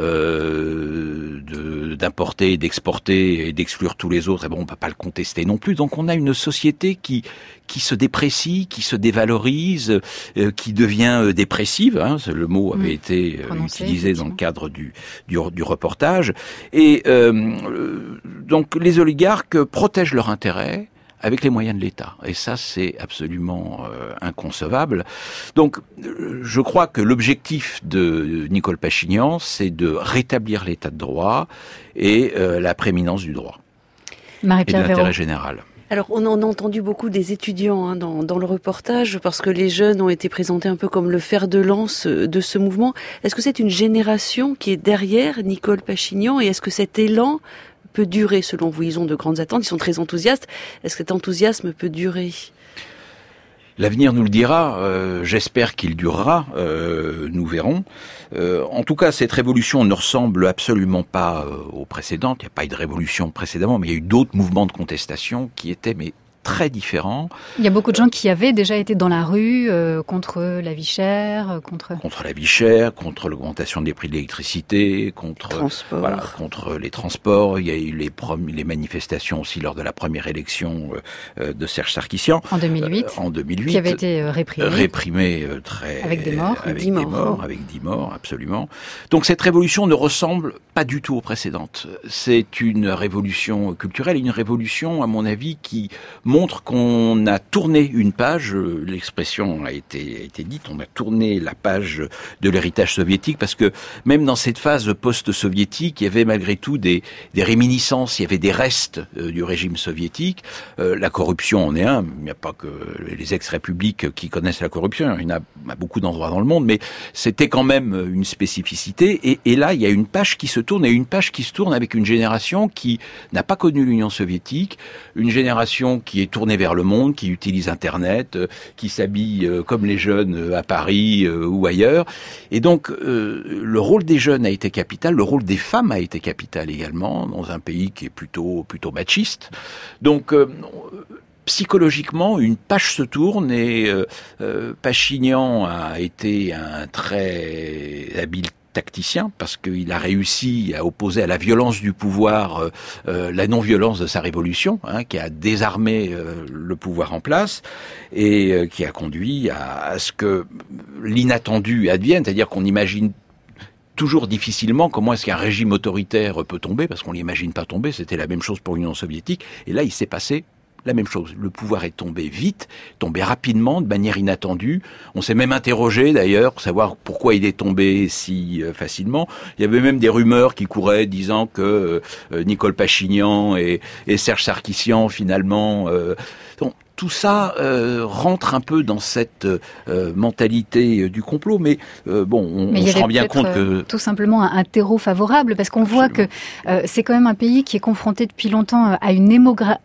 d'importer, d'exporter et d'exclure tous les autres, et bon, on peut pas le contester non plus. Donc on a une société qui se déprécie, qui se dévalorise, qui devient dépressive. Hein, le mot avait été utilisé dans le cadre du reportage. Et donc les oligarques protègent leurs intérêts avec les moyens de l'État. Et ça, c'est absolument inconcevable. Donc, je crois que l'objectif de Nicole Pachinian, c'est de rétablir l'État de droit et la prééminence du droit et de l'intérêt général. Alors, on a entendu beaucoup des étudiants dans le reportage, parce que les jeunes ont été présentés un peu comme le fer de lance de ce mouvement. Est-ce que c'est une génération qui est derrière Nicole Pachinian, et est-ce que cet élan peut durer, selon vous? Ils ont de grandes attentes, ils sont très enthousiastes. Est-ce que cet enthousiasme peut durer? L'avenir nous le dira, j'espère qu'il durera, nous verrons. En tout cas, cette révolution ne ressemble absolument pas aux précédentes. Il n'y a pas eu de révolution précédemment, mais il y a eu d'autres mouvements de contestation qui étaient très différents. Il y a beaucoup de gens qui avaient déjà été dans la rue contre la vie chère, contre la vie chère, contre l'augmentation des prix de l'électricité, contre les transports. Il y a eu les manifestations aussi lors de la première élection de Serge Sarkissian en 2008, qui avait été réprimée avec des morts, avec 10 morts, absolument. Donc cette révolution ne ressemble pas du tout aux précédentes. C'est une révolution culturelle, une révolution, à mon avis, qui montre qu'on a tourné une page, l'expression a été dite, on a tourné la page de l'héritage soviétique, parce que même dans cette phase post-soviétique, il y avait malgré tout des réminiscences, il y avait des restes du régime soviétique. La corruption en est un, il n'y a pas que les ex-républiques qui connaissent la corruption, il y en a à beaucoup d'endroits dans le monde, mais c'était quand même une spécificité, et là il y a une page qui se tourne, et une page qui se tourne avec une génération qui n'a pas connu l'Union soviétique, une génération qui est tournée vers le monde, qui utilise Internet, qui s'habille comme les jeunes à Paris ou ailleurs. Et donc, le rôle des jeunes a été capital, le rôle des femmes a été capital également, dans un pays qui est plutôt machiste. Donc, psychologiquement, une page se tourne, et Pachinian a été un très habile tacticien, parce qu'il a réussi à opposer à la violence du pouvoir la non-violence de sa révolution, qui a désarmé le pouvoir en place, et qui a conduit à ce que l'inattendu advienne, c'est-à-dire qu'on imagine toujours difficilement comment est-ce qu'un régime autoritaire peut tomber, parce qu'on l'imagine pas tomber. C'était la même chose pour l'Union soviétique, et là il s'est passé la même chose. Le pouvoir est tombé vite, tombé rapidement, de manière inattendue. On s'est même interrogé d'ailleurs pour savoir pourquoi il est tombé si facilement. Il y avait même des rumeurs qui couraient disant que Nicole Pachinian et Serge Sarkissian finalement... tout ça rentre un peu dans cette mentalité du complot, mais on se rend bien compte que... tout simplement un terreau favorable, parce qu'on voit que c'est quand même un pays qui est confronté depuis longtemps à une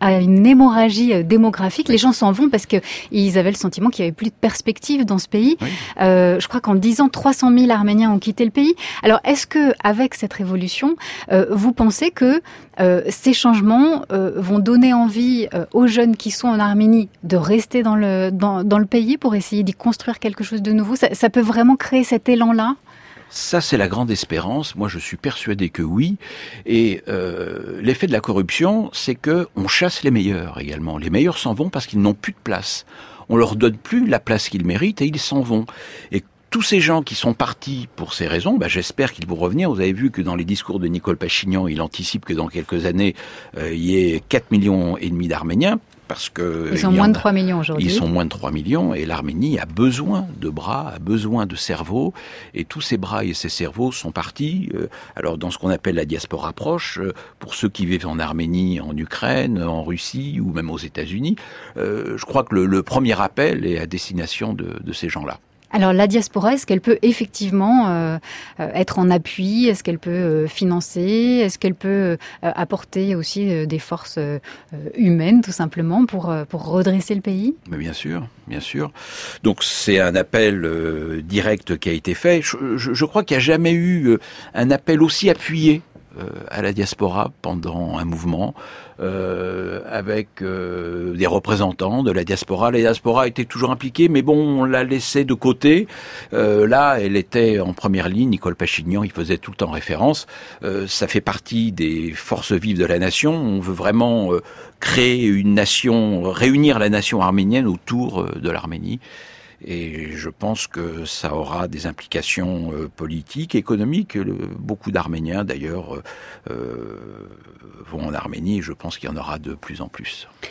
hémorragie démographique. Les gens s'en vont parce qu'ils avaient le sentiment qu'il n'y avait plus de perspective dans ce pays. Oui. Je crois qu'en 10 ans, 300 000 Arméniens ont quitté le pays. Alors, est-ce que avec cette révolution, vous pensez que ces changements vont donner envie aux jeunes qui sont en Arménie de rester dans le pays pour essayer d'y construire quelque chose de nouveau? Ça peut vraiment créer cet élan-là? Ça, c'est la grande espérance. Moi, je suis persuadé que oui. Et l'effet de la corruption, c'est que on chasse les meilleurs également. Les meilleurs s'en vont parce qu'ils n'ont plus de place. On leur donne plus la place qu'ils méritent et ils s'en vont. Et tous ces gens qui sont partis pour ces raisons, j'espère qu'ils vont revenir. Vous avez vu que dans les discours de Nicole Pachinian, il anticipe que dans quelques années, il y ait 4,5 millions d'Arméniens. Parce que ils sont moins de 3 millions aujourd'hui. Ils sont moins de 3 millions, et l'Arménie a besoin de bras, a besoin de cerveaux, et tous ces bras et ces cerveaux sont partis. Alors dans ce qu'on appelle la diaspora proche, pour ceux qui vivent en Arménie, en Ukraine, en Russie ou même aux États-Unis, je crois que le premier appel est à destination de ces gens-là. Alors la diaspora, est-ce qu'elle peut effectivement être en appui? Est-ce qu'elle peut financer? Est-ce qu'elle peut apporter aussi des forces humaines, tout simplement, pour redresser le pays? Mais bien sûr, bien sûr. Donc c'est un appel direct qui a été fait. Je crois qu'il n'y a jamais eu un appel aussi appuyé à la diaspora pendant un mouvement, avec des représentants de la diaspora. La diaspora était toujours impliquée, mais on l'a laissée de côté. Là, elle était en première ligne. Nicole Pachinian, il faisait tout le temps référence. Ça fait partie des forces vives de la nation. On veut vraiment créer une nation, réunir la nation arménienne autour de l'Arménie. Et je pense que ça aura des implications politiques, économiques. Beaucoup d'Arméniens, d'ailleurs, vont en Arménie, et je pense qu'il y en aura de plus en plus. Ouais.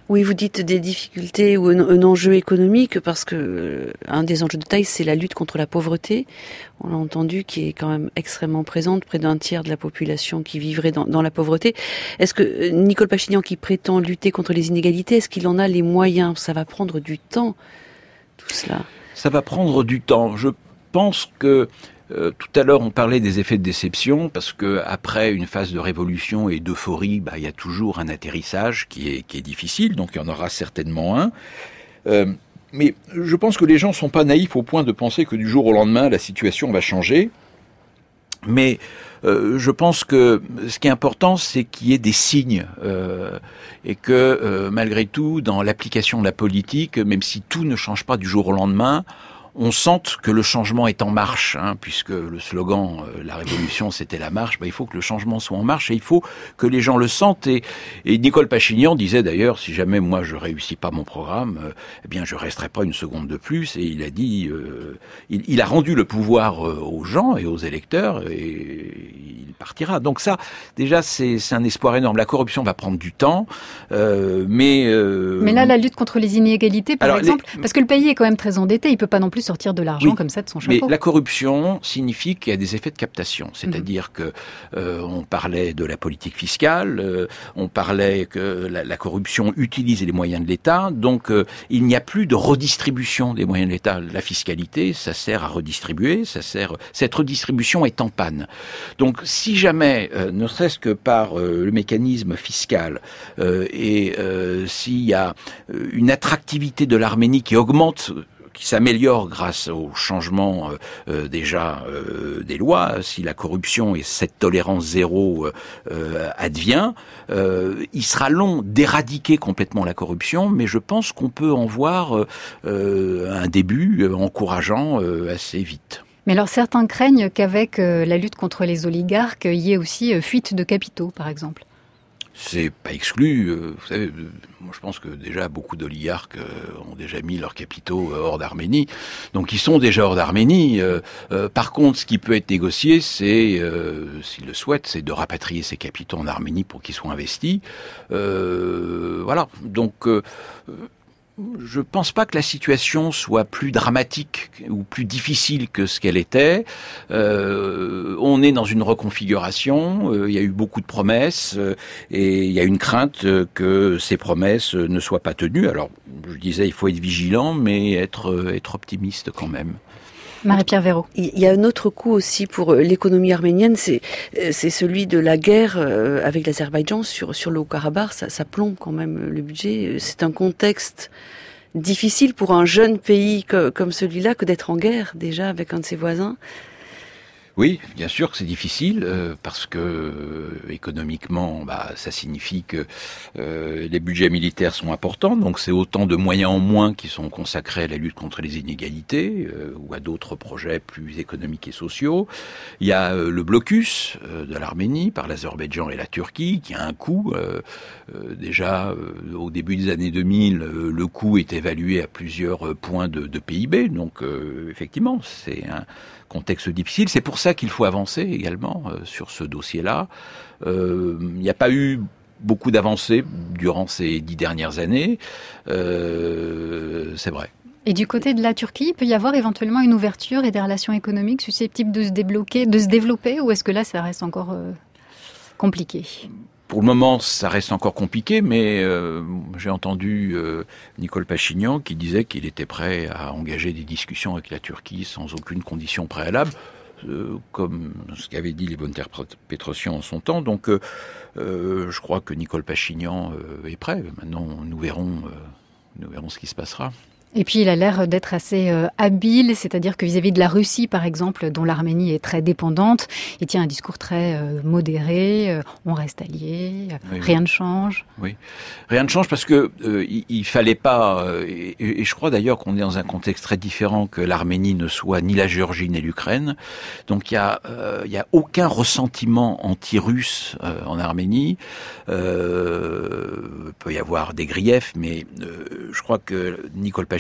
Oui, vous dites des difficultés ou un enjeu économique, parce que un des enjeux de taille, c'est la lutte contre la pauvreté. On l'a entendu, qui est quand même extrêmement présente, près d'un tiers de la population qui vivrait dans la pauvreté. Est-ce que Nicole Pachinian, qui prétend lutter contre les inégalités, est-ce qu'il en a les moyens? Ça va prendre du temps, tout cela. Ça va prendre du temps. Je pense que tout à l'heure, on parlait des effets de déception, parce que après une phase de révolution et d'euphorie, il y a toujours un atterrissage qui est difficile, donc il y en aura certainement un. Mais je pense que les gens sont pas naïfs au point de penser que du jour au lendemain, la situation va changer. Mais je pense que ce qui est important, c'est qu'il y ait des signes et que malgré tout, dans l'application de la politique, même si tout ne change pas du jour au lendemain, on sente que le changement est en marche, puisque le slogan la révolution c'était la marche. Il faut que le changement soit en marche et il faut que les gens le sentent. Et Nicole Pachinian disait d'ailleurs, si jamais moi je réussis pas mon programme, eh bien je resterai pas une seconde de plus. Et il a dit, il a rendu le pouvoir aux gens et aux électeurs et il partira. Donc ça, déjà c'est un espoir énorme. La corruption va prendre du temps, mais là la lutte contre les inégalités, par exemple, parce que le pays est quand même très endetté, il peut pas non plus sortir de l'argent comme ça de son chapeau. Mais la corruption signifie qu'il y a des effets de captation. C'est-à-dire que on parlait de la politique fiscale, on parlait que la corruption utilise les moyens de l'État, donc il n'y a plus de redistribution des moyens de l'État. La fiscalité, ça sert à redistribuer, cette redistribution est en panne. Donc si jamais, ne serait-ce que par le mécanisme fiscal, et s'il y a une attractivité de l'Arménie qui augmente, qui s'améliore grâce au changement des lois, si la corruption et cette tolérance zéro advient, il sera long d'éradiquer complètement la corruption, mais je pense qu'on peut en voir un début encourageant assez vite. Mais alors certains craignent qu'avec la lutte contre les oligarques, il y ait aussi fuite de capitaux, par exemple. C'est pas exclu. Vous savez, moi je pense que déjà beaucoup d'oligarques ont déjà mis leurs capitaux hors d'Arménie, donc ils sont déjà hors d'Arménie. Par contre, ce qui peut être négocié, c'est, s'ils le souhaitent, c'est de rapatrier ces capitaux en Arménie pour qu'ils soient investis. Voilà. Donc je pense pas que la situation soit plus dramatique ou plus difficile que ce qu'elle était. On est dans une reconfiguration, il y a eu beaucoup de promesses et il y a une crainte que ces promesses ne soient pas tenues. Alors, je disais, il faut être vigilant, mais être optimiste quand même. Marie-Pierre Véraud. Il y a un autre coup aussi pour l'économie arménienne, c'est celui de la guerre avec l'Azerbaïdjan sur le Haut-Karabakh. Ça plombe quand même le budget. C'est un contexte difficile pour un jeune pays comme celui-là que d'être en guerre déjà avec un de ses voisins. Oui, bien sûr que c'est difficile parce que économiquement, ça signifie que les budgets militaires sont importants, donc c'est autant de moyens en moins qui sont consacrés à la lutte contre les inégalités ou à d'autres projets plus économiques et sociaux. Il y a le blocus de l'Arménie par l'Azerbaïdjan et la Turquie qui a un coût. Déjà, au début des années 2000, le coût est évalué à plusieurs points de PIB, donc effectivement, c'est un contexte difficile. C'est pour ça qu'il faut avancer également sur ce dossier-là. Il n'y a pas eu beaucoup d'avancées durant ces 10 dernières années. C'est vrai. Et du côté de la Turquie, il peut y avoir éventuellement une ouverture et des relations économiques susceptibles de se développer, ou est-ce que là, ça reste encore compliqué ? Pour le moment, ça reste encore compliqué, mais j'ai entendu Nicole Pachinian qui disait qu'il était prêt à engager des discussions avec la Turquie sans aucune condition préalable, comme ce qu'avait dit Levon Ter-Petrosyan en son temps. Donc, je crois que Nicole Pachinian est prêt. Maintenant, nous verrons ce qui se passera. Et puis il a l'air d'être assez habile, c'est-à-dire que vis-à-vis de la Russie, par exemple, dont l'Arménie est très dépendante, il tient un discours très modéré, on reste alliés, rien ne change. Oui, rien ne change parce que il fallait pas, et je crois d'ailleurs qu'on est dans un contexte très différent, que l'Arménie ne soit ni la Géorgie ni l'Ukraine. Donc il y a aucun ressentiment anti-russe en Arménie. Il peut y avoir des griefs, mais je crois que Nicole Pachinian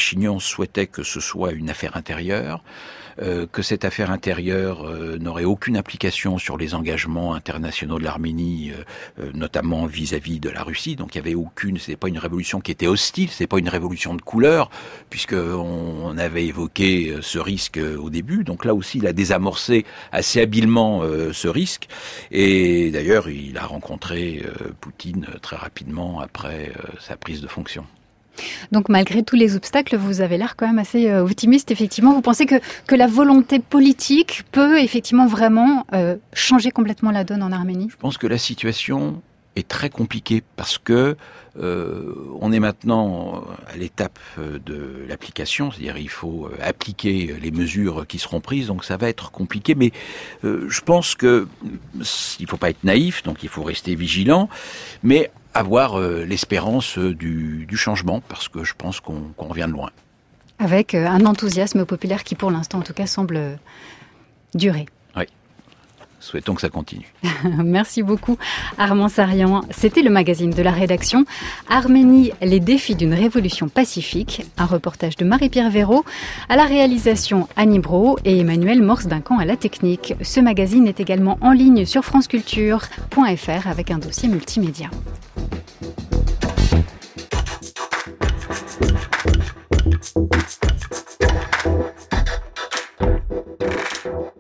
Pachinian souhaitait que ce soit une affaire intérieure, que cette affaire intérieure n'aurait aucune implication sur les engagements internationaux de l'Arménie, notamment vis-à-vis de la Russie. Donc il y avait aucune, c'est pas une révolution qui était hostile, c'est pas une révolution de couleur, puisque on avait évoqué ce risque au début. Donc là aussi, il a désamorcé assez habilement ce risque. Et d'ailleurs, il a rencontré Poutine très rapidement après sa prise de fonction. Donc malgré tous les obstacles, vous avez l'air quand même assez optimiste, effectivement. Vous pensez que la volonté politique peut effectivement vraiment changer complètement la donne en Arménie ? Je pense que la situation est très compliquée parce que on est maintenant à l'étape de l'application, c'est-à-dire il faut appliquer les mesures qui seront prises, donc ça va être compliqué, mais je pense que il faut pas être naïf, donc il faut rester vigilant, mais avoir l'espérance du changement, parce que je pense qu'on revient de loin. Avec un enthousiasme populaire qui, pour l'instant, en tout cas, semble durer. Oui. Souhaitons que ça continue. Merci beaucoup, Armand Sarian. C'était le magazine de la rédaction. Arménie, les défis d'une révolution pacifique. Un reportage de Marie-Pierre Véraud. À la réalisation, Annie Brault et Emmanuel Morse-Duncan à la technique. Ce magazine est également en ligne sur franceculture.fr avec un dossier multimédia.